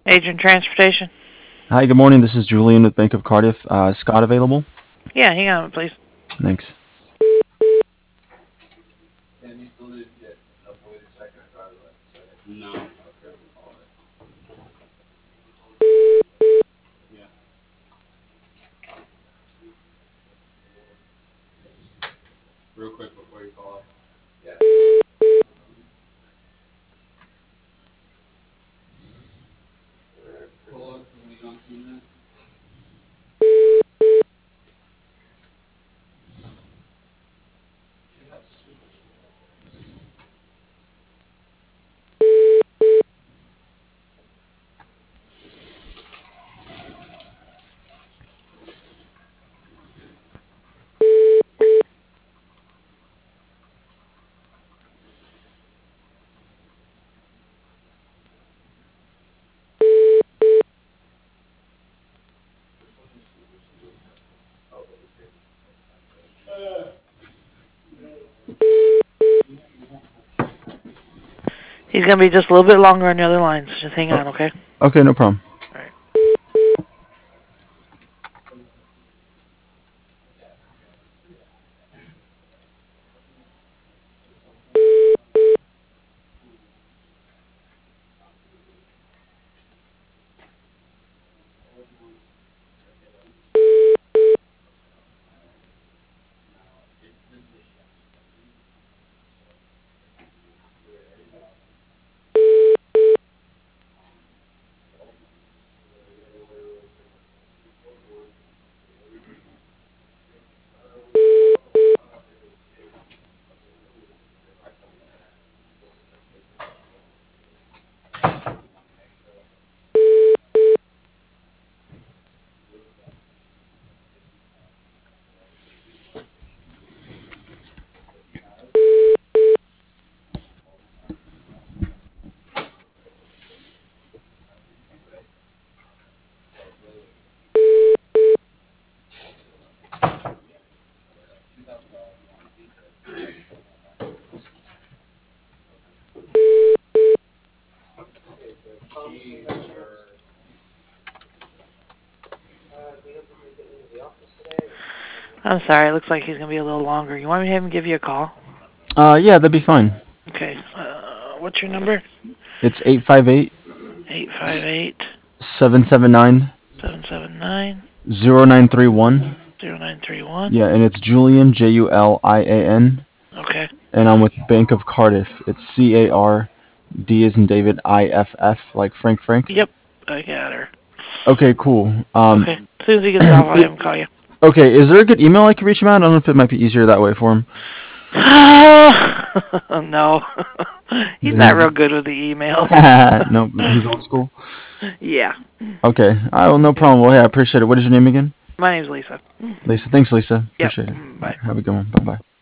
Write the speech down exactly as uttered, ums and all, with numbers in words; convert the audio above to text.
Agent Transportation? Hi, good morning. This is Julian with Bank of Cardiff. Uh, is Scott available? Yeah, hang on, please. Thanks. He's going to be just a little bit longer on the other lines. Just hang Oh, on, okay? okay, no problem. All right. I'm sorry. It looks like he's going to be a little longer. You want me to have him give you a call? Uh, yeah, that'd be fine. Okay. Uh, what's your number? It's eight five eight, eight five eight, seven seven nine, seven seven nine, zero nine three one. zero nine three one. Yeah, and it's Julian, J U L I A N, Okay. and I'm with Bank of Cardiff. It's C A R D as in David, I F F, like Frank Frank. Yep. I got her. Okay, cool. Um, Okay. As soon as he gets off, I'll have him call you. okay, is there a good email I can reach him at? I don't know if it might be easier that way for him. No. He's not real good with the email. No, he's old school. Yeah. Okay, I well, no problem. Well, yeah, I appreciate it. What is your name again? My name's Lisa. Lisa. Thanks, Lisa. Yep. Appreciate it. Bye. Have a good one. Bye bye.